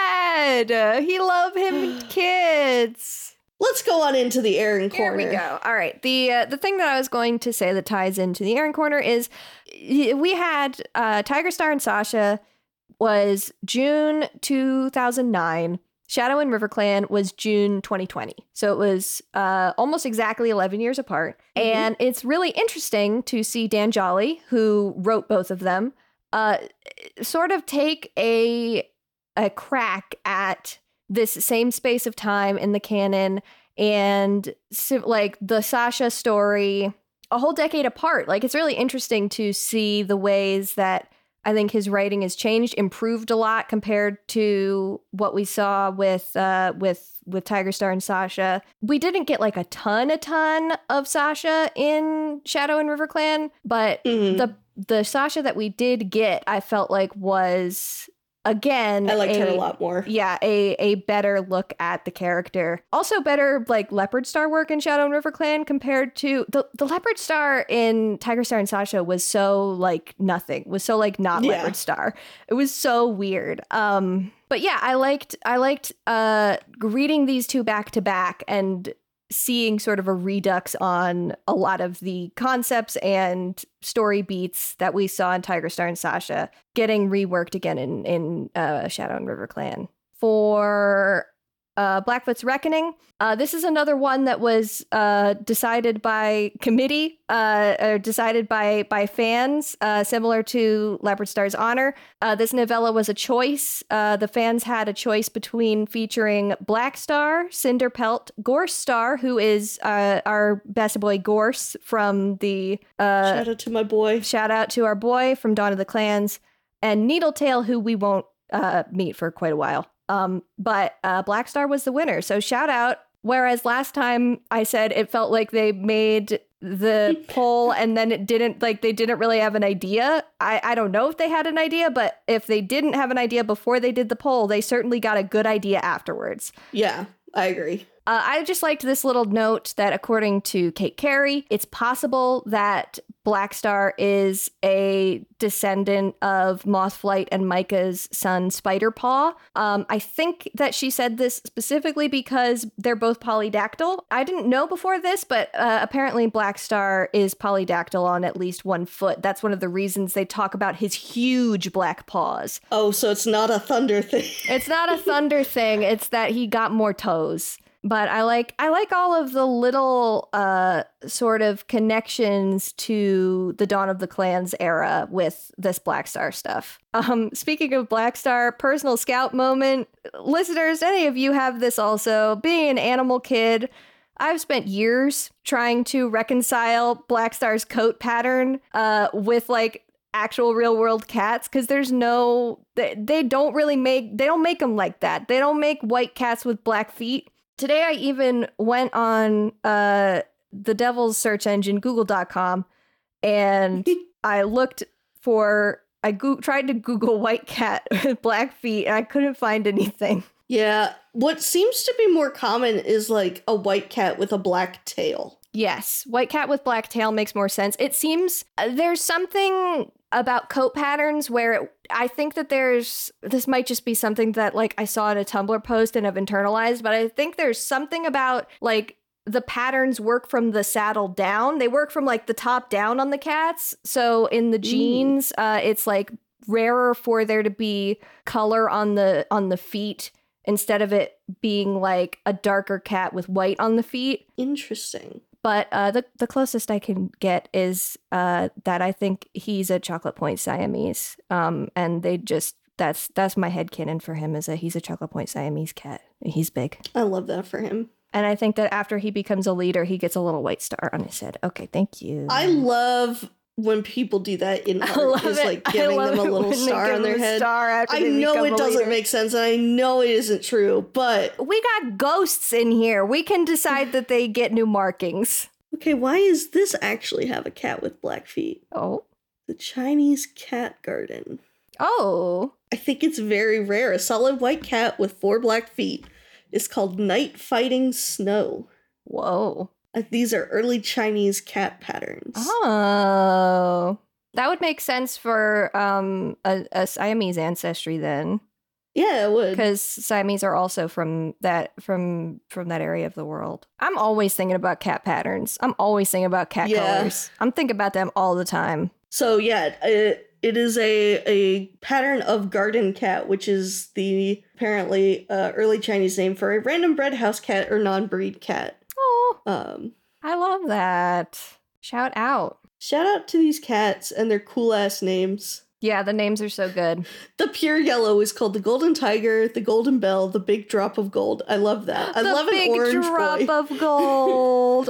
dad. He love him and kids. Let's go on into the Aaron corner. Here we go. All right. The uh, the thing that I was going to say that ties into the Aaron corner is we had uh, Tiger Star and Sasha was June two thousand nine. Shadow and River Clan was June twenty twenty. So it was uh, almost exactly eleven years apart. Mm-hmm. And it's really interesting to see Dan Jolly, who wrote both of them, uh, sort of take a a crack at this same space of time in the canon, and so, like the Sasha story a whole decade apart. Like, it's really interesting to see the ways that I think his writing has changed, improved a lot compared to what we saw with uh with with Tiger Star and Sasha. We didn't get like a ton a ton of Sasha in Shadow and River Clan, but Mhm. the the Sasha that we did get, I felt like was again, I liked a, her a lot more. Yeah, a a better look at the character. Also better like Leopard Star work in Shadow and River Clan compared to the the Leopard Star in Tiger Star and Sasha was so like nothing. Was so like not Yeah. Leopard Star. It was so weird. Um but yeah, I liked I liked uh reading these two back to back and seeing sort of a redux on a lot of the concepts and story beats that we saw in Tiger Star and Sasha getting reworked again in in uh, Shadow and River Clan. For uh, Blackfoot's Reckoning, uh, this is another one that was uh, decided by committee, uh, or decided by by fans, uh, similar to Leopard Star's Honor. Uh, this novella was a choice. Uh, the fans had a choice between featuring Black Star, Cinderpelt, Gorse Star, who is uh, our best boy Gorse from the uh, Shout out to my boy. shout out to our boy from Dawn of the Clans, and Needletail, who we won't uh, meet for quite a while. Um, but uh, Black Star was the winner, so shout out. Whereas last time I said it felt like they made the poll and then it didn't, like they didn't really have an idea. I, I don't know if they had an idea, but if they didn't have an idea before they did the poll, they certainly got a good idea afterwards. Yeah, I agree. Uh, I just liked this little note that according to Kate Carey, it's possible that Black Star is a descendant of Mothflight and Micah's son Spiderpaw. Um, I think that she said this specifically because they're both polydactyl. I didn't know before this, but uh, apparently Black Star is polydactyl on at least one foot. That's one of the reasons they talk about his huge black paws. Oh, so it's not a thunder thing. It's not a thunder thing. It's that he got more toes. But I like I like all of the little uh, sort of connections to the Dawn of the Clans era with this Black Star stuff. Um, speaking of Black Star, personal scout moment. Listeners, any of you have this also. Being an animal kid, I've spent years trying to reconcile Black Star's coat pattern uh, with like actual real world cats, because there's no they, they don't really make they don't make them like that. They don't make white cats with black feet. Today I even went on uh, the devil's search engine, google dot com, and I looked for, I go- tried to Google white cat with black feet, and I couldn't find anything. Yeah. What seems to be more common is like a white cat with a black tail. Yes, white cat with black tail makes more sense. It seems uh, there's something about coat patterns where it, I think that there's, this might just be something that like I saw in a Tumblr post and have internalized, but I think there's something about like the patterns work from the saddle down. They work from like the top down on the cats. So in the jeans, mm. uh, it's like rarer for there to be color on the on the feet instead of it being like a darker cat with white on the feet. Interesting. But uh, the, the closest I can get is uh, that I think he's a chocolate point Siamese. Um, and they just, that's that's my headcanon for him, is that he's a chocolate point Siamese cat. He's big. I love that for him. And I think that after he becomes a leader, he gets a little white star on his head. Okay, thank you. I love when people do that in art, is like giving them a little star on their head. I know it doesn't make sense, and I know it isn't true, but we got ghosts in here. We can decide that they get new markings. Okay, why does this actually have a cat with black feet? Oh. The Chinese cat garden. Oh. I think it's very rare. A solid white cat with four black feet is called Night Fighting Snow. Whoa. These are early Chinese cat patterns. Oh, that would make sense for um, a, a Siamese ancestry then. Yeah, it would. Because Siamese are also from that from from that area of the world. I'm always thinking about cat patterns. I'm always thinking about cat yeah. colors. I'm thinking about them all the time. So yeah, it, it is a a pattern of garden cat, which is the apparently uh, early Chinese name for a random bred house cat or non-breed cat. Oh, um, I love that. Shout out. Shout out to these cats and their cool ass names. Yeah, the names are so good. The pure yellow is called the Golden Tiger, the Golden Bell, the Big Drop of Gold. I love that. I the love an orange big drop boy. of gold.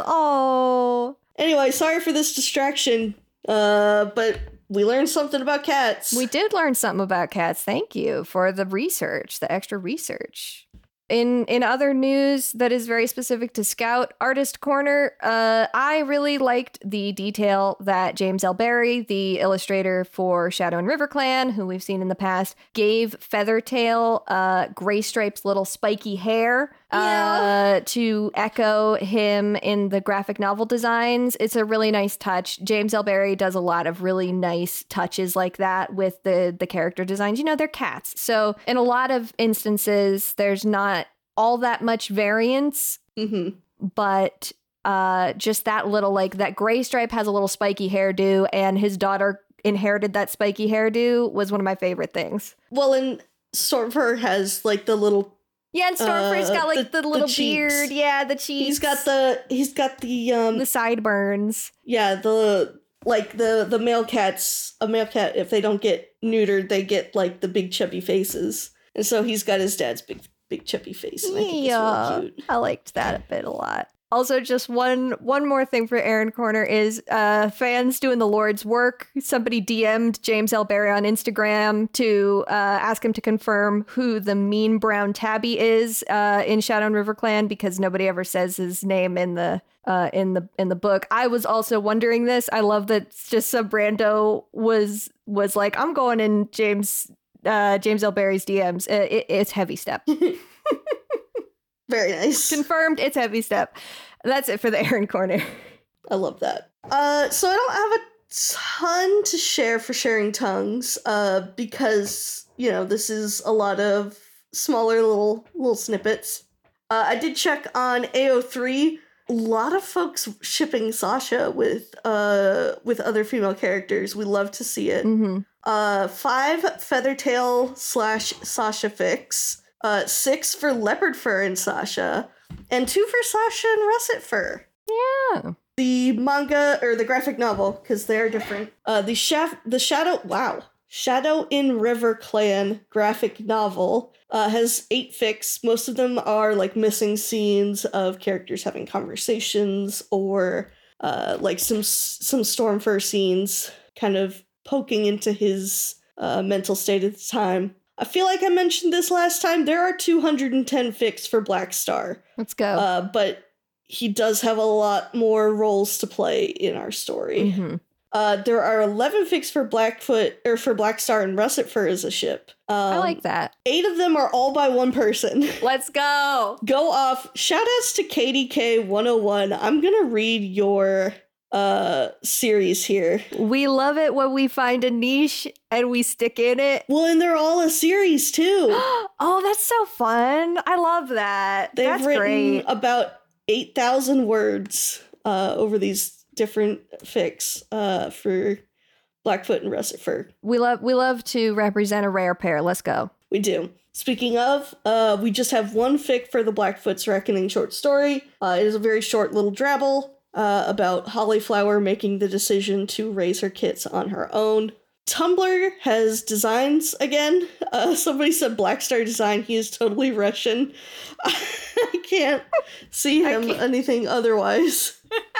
Oh. Anyway, sorry for this distraction, uh, but we learned something about cats. We did learn something about cats. Thank you for the research, the extra research. In in other news that is very specific to Scout Artist Corner, uh, I really liked the detail that James L. Barry, the illustrator for Shadow and River Clan, who we've seen in the past, gave Feathertail uh, Graystripe's little spiky hair uh, yeah. to echo him in the graphic novel designs. It's a really nice touch. James L. Barry does a lot of really nice touches like that with the, the character designs. You know, they're cats. So in a lot of instances, there's not all that much variance, mm-hmm. but uh, just that little, like, that Graystripe has a little spiky hairdo, and his daughter inherited that spiky hairdo was one of my favorite things. Well, and Stormfur has, like, the little... Yeah, and Stormfur's uh, got, like, the, the little the beard. Yeah, the cheeks. He's got the... He's got the... um The sideburns. Yeah, the... Like, the, the male cats... A male cat, if they don't get neutered, they get, like, the big chubby faces. And so he's got his dad's big... big chubby face, and I think yeah, it's really cute. I liked that a bit a lot. Also, just one one more thing for Aaron Corner is uh, fans doing the Lord's work. Somebody D M'd James L. Barry on Instagram to uh, ask him to confirm who the mean brown tabby is uh, in Shadow and River Clan, because nobody ever says his name in the uh, in the in the book. I was also wondering this. I love that just some Brando was was like, I'm going in James. Uh, James L. Barry's D Ms. It, it, it's Heavy Step. Very nice. Confirmed, it's Heavy Step. That's it for the Aaron Corner. I love that. Uh, so I don't have a ton to share for Sharing Tongues, uh, because, you know, this is a lot of smaller little little snippets. Uh, I did check on A O three. A lot of folks shipping Sasha with uh with other female characters. We love to see it. Mm-hmm. Uh, five Feathertail slash Sasha fics. Uh, six for Leopard Fur and Sasha, and two for Sasha and Russet Fur. Yeah. The manga or the graphic novel, because they're different. Uh, the chef, the Shadow. Wow. Shadow in River Clan graphic novel uh, has eight fics. Most of them are like missing scenes of characters having conversations, or uh, like some some Stormfur scenes, kind of poking into his uh, mental state at the time. I feel like I mentioned this last time. There are two hundred ten fics for Black Star. Let's go. Uh, but he does have a lot more roles to play in our story. Mm-hmm. Uh, there are eleven fics for Blackfoot, or for Blackstar and Russet Fur as a ship. Um, I like that. Eight of them are all by one person. Let's go. Go off. Shoutouts to K D K one oh one. I'm gonna read your uh series here. We love it when we find a niche and we stick in it. Well, and they're all a series too. Oh, that's so fun. I love that. They've that's written great. about eight thousand words uh, over these different fics uh, for Blackfoot and Russet Fur. We love we love to represent a rare pair. Let's go. We do. Speaking of, uh, we just have one fic for the Blackfoot's Reckoning short story. Uh, it is a very short little drabble uh, about Hollyflower making the decision to raise her kits on her own. Tumblr has designs again. Uh, somebody said Blackstar design. He is totally Russian. I can't see him can't. anything otherwise.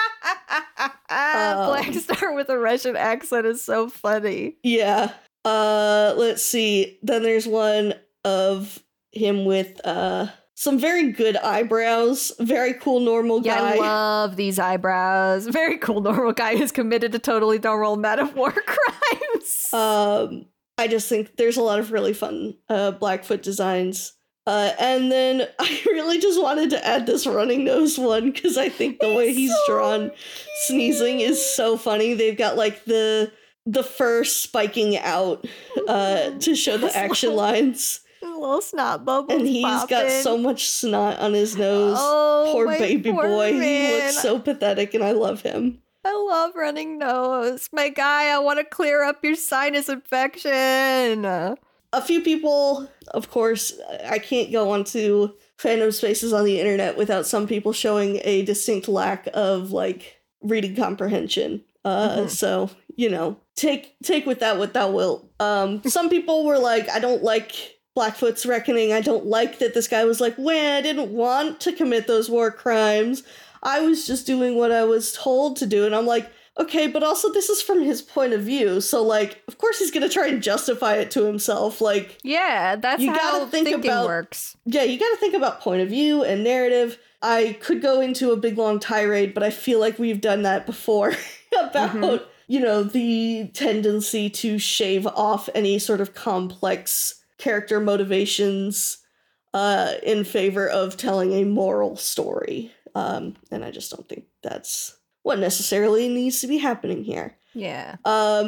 um, Blackstar with a Russian accent is so funny. Yeah. Uh, let's see. Then there's one of him with uh some very good eyebrows. Very cool normal guy. Yeah, I love these eyebrows. Very cool normal guy who's committed to totally normal amount of war crimes. Um, I just think there's a lot of really fun uh, Blackfoot designs. Uh, and then I really just wanted to add this running nose one because I think the way he's so drawn cute. Sneezing is so funny. They've got like the the fur spiking out uh, to show the action lines. Little snot bubbles. And he's popping. got so much snot on his nose. Oh, poor my baby poor boy. Man. He looks so pathetic and I love him. I love running nose. My guy, I want to clear up your sinus infection. A few people, of course, I can't go onto fandom spaces on the internet without some people showing a distinct lack of like reading comprehension. Uh, mm-hmm. So, you know, take take with that what thou wilt. Um, some people were like, I don't like Blackfoot's Reckoning. I don't like that this guy was like, well, I didn't want to commit those war crimes. I was just doing what I was told to do. And I'm like, okay, but also this is from his point of view. So, like, of course he's going to try and justify it to himself. Like, yeah, that's you how gotta think thinking about, works. Yeah, you got to think about point of view and narrative. I could go into a big, long tirade, but I feel like we've done that before about, mm-hmm. you know, the tendency to shave off any sort of complex character motivations uh, in favor of telling a moral story. Um, and I just don't think that's what necessarily needs to be happening here. Yeah. Um,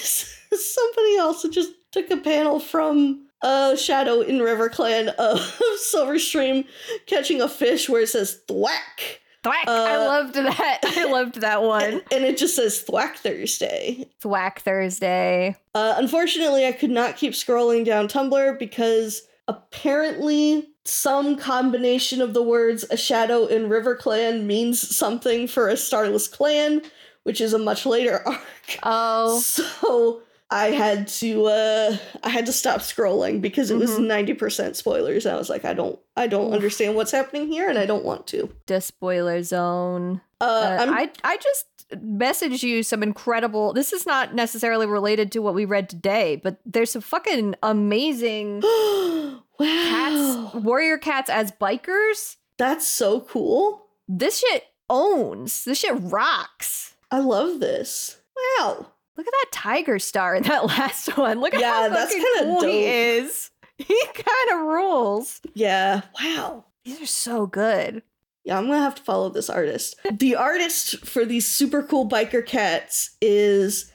somebody also just took a panel from uh, Shadow in River Clan of Silverstream catching a fish where it says thwack. Thwack. Uh, I loved that. I loved that one. And, and it just says Thwack Thursday. Thwack Thursday. Uh, unfortunately, I could not keep scrolling down Tumblr because apparently some combination of the words a shadow in River Clan means something for a Starless Clan, which is a much later arc. Oh. So I had to uh I had to stop scrolling because it mm-hmm. was ninety percent spoilers. And I was like, I don't I don't Oof. understand what's happening here and I don't want to. The spoiler zone. Uh, uh I I just messaged you some incredible, this is not necessarily related to what we read today, but there's some fucking amazing wow. cats, warrior cats as bikers. That's so cool. This shit owns. This shit rocks. I love this. Wow. Look at that tiger star in that last one. Look at yeah, how that's fucking kinda cool dope. he is. He kind of rules. Yeah. Wow. These are so good. Yeah, I'm gonna have to follow this artist. The artist for these super cool biker cats is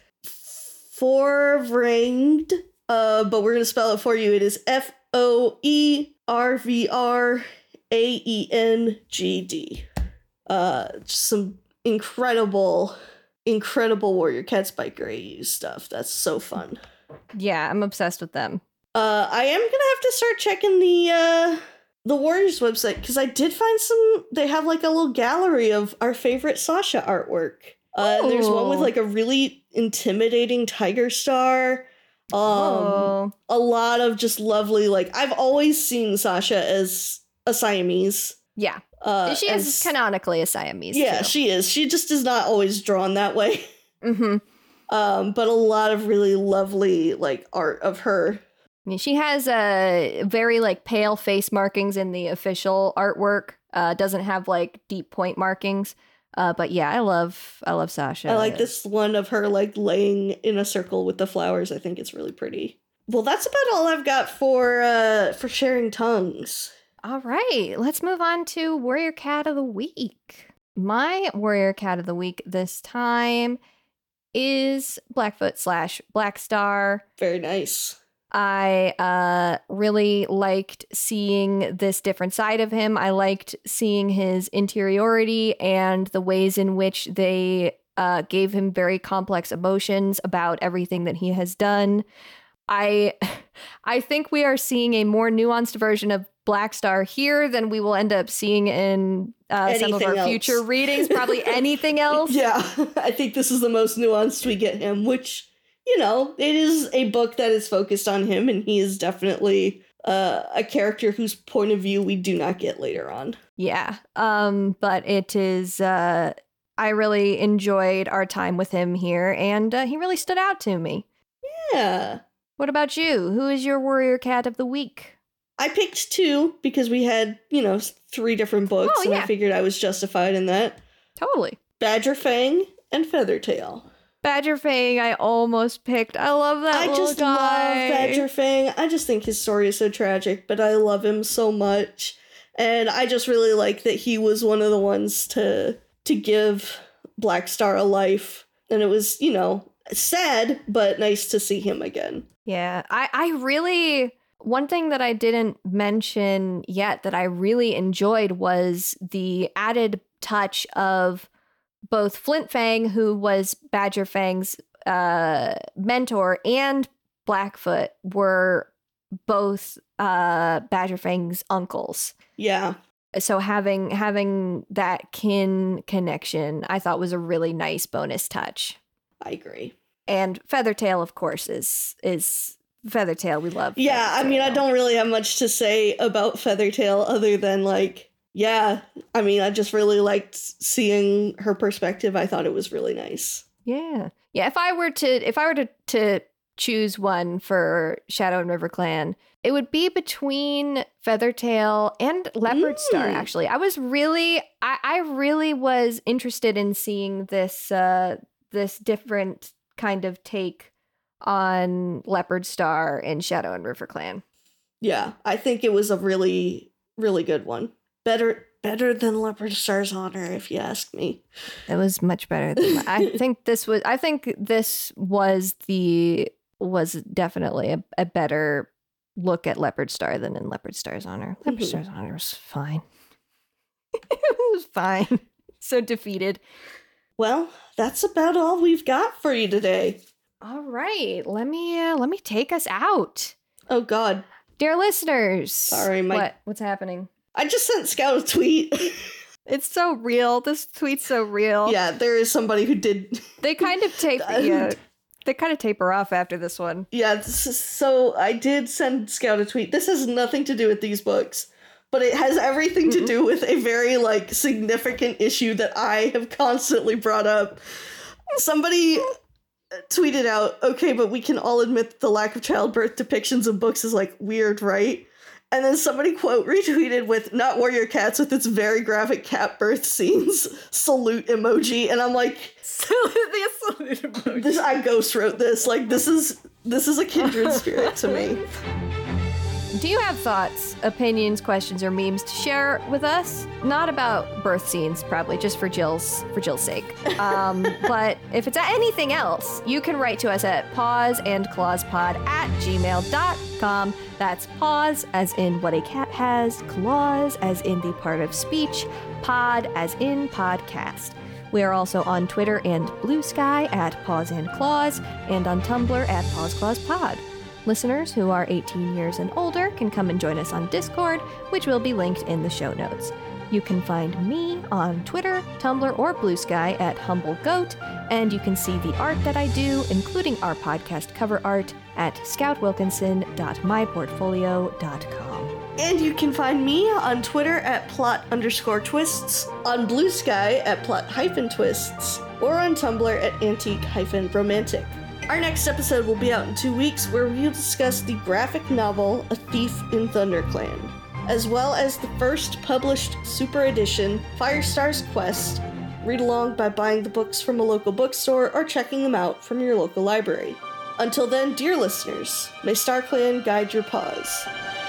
Foervringd, uh, but we're gonna spell it for you. It is F O E R V R A E N G D. Uh, just some incredible, incredible Warrior Cats biker A U stuff. That's so fun. Yeah, I'm obsessed with them. Uh, I am gonna have to start checking the uh. the Warriors website, because I did find some, they have like a little gallery of our favorite Sasha artwork. Uh, and there's one with like a really intimidating tiger star. Um, oh. A lot of just lovely, like, I've always seen Sasha as a Siamese. Yeah. Uh, she is as, canonically a Siamese. Yeah, too. she is. She just is not always drawn that way. Mm-hmm. Um, but a lot of really lovely, like, art of her. I mean, she has a uh, very like pale face markings in the official artwork. Uh, doesn't have like deep point markings. Uh, but yeah, I love I love Sasha. I like this one of her like laying in a circle with the flowers. I think it's really pretty. Well, that's about all I've got for uh, for sharing tongues. All right, let's move on to Warrior Cat of the Week. My Warrior Cat of the Week this time is Blackfoot slash Blackstar. Very nice. I uh, really liked seeing this different side of him. I liked seeing his interiority and the ways in which they uh, gave him very complex emotions about everything that he has done. I, I think we are seeing a more nuanced version of Blackstar here than we will end up seeing in uh, some of our else. future readings. Probably anything else. Yeah, I think this is the most nuanced we get him, which, you know, it is a book that is focused on him, and he is definitely uh, a character whose point of view we do not get later on. Yeah, um, but it is, uh, I really enjoyed our time with him here, and uh, he really stood out to me. Yeah. What about you? Who is your Warrior Cat of the Week? I picked two because we had, you know, three different books, oh, and yeah. I figured I was justified in that. Totally. Badger Fang and Feathertail. Badger Fang, I almost picked. I love that I little just guy. love Badger Fang. I just think his story is so tragic, but I love him so much. And I just really like that he was one of the ones to to give Blackstar a life. And it was, you know, sad, but nice to see him again. Yeah, I, I really... One thing that I didn't mention yet that I really enjoyed was the added touch of both Flint Fang, who was Badger Fang's uh, mentor, and Blackfoot were both uh, Badger Fang's uncles. Yeah. So having having that kin connection, I thought was a really nice bonus touch. I agree. And Feathertail, of course, is is Feathertail. We love. Yeah, Feathertail. I mean, I don't really have much to say about Feathertail other than like, yeah, I mean, I just really liked seeing her perspective. I thought it was really nice. Yeah. Yeah, if I were to if I were to, to choose one for Shadow and River Clan, it would be between Feathertail and Leopard Star, Mm. actually. I was really I, I really was interested in seeing this uh this different kind of take on Leopard Star and Shadow and River Clan. Yeah, I think it was a really, really good one. Better better than Leopard Star's Honor, if you ask me. It was much better than I think this was I think this was the was definitely a, a better look at Leopard Star than in Leopard Star's Honor. Leopard Mhm. Star's Honor was fine. It was fine. So defeated. Well, that's about all we've got for you today. All right, let me uh, let me take us out. Oh God, Dear listeners. Sorry, my- What? What's happening? I just sent Scout a tweet. It's so real. This tweet's so real. Yeah, there is somebody who did. They kind of tape yeah, they kind of taper off after this one. Yeah, this is- so I did send Scout a tweet. This has nothing to do with these books, but it has everything to Mm-mm. do with a very, like, significant issue that I have constantly brought up. Somebody tweeted out, okay, but we can all admit that the lack of childbirth depictions in books is, like, weird, right? And then somebody, quote, retweeted with, not Warrior Cats, with its very graphic cat birth scenes, salute emoji. And I'm like, the salute emoji. this, I ghost wrote this. Like, this is, this is a kindred spirit to me. Do you have thoughts, opinions, questions, or memes to share with us? Not about birth scenes, probably, just for Jill's for Jill's sake. Um, but if it's anything else, you can write to us at pawsandclawspod at gmail dot com. That's pause as in what a cat has, claws as in the part of speech, pod as in podcast. We are also on Twitter and Blue Sky at Paws and Claws, and on Tumblr at Paws Claws Pod. Listeners who are eighteen years and older can come and join us on Discord, which will be linked in the show notes. You can find me on Twitter, Tumblr, or Blue Sky at Humble Goat, and you can see the art that I do, including our podcast cover art, at scout wilkinson dot my portfolio dot com. And you can find me on Twitter at plot underscore twists, on Blue Sky at plot hyphen twists, or on Tumblr at antique hyphen romantic. Our next episode will be out in two weeks, where we will discuss the graphic novel A Thief in ThunderClan, as well as the first published super edition, Firestar's Quest, read along by buying the books from a local bookstore or checking them out from your local library. Until then, dear listeners, may StarClan guide your paws.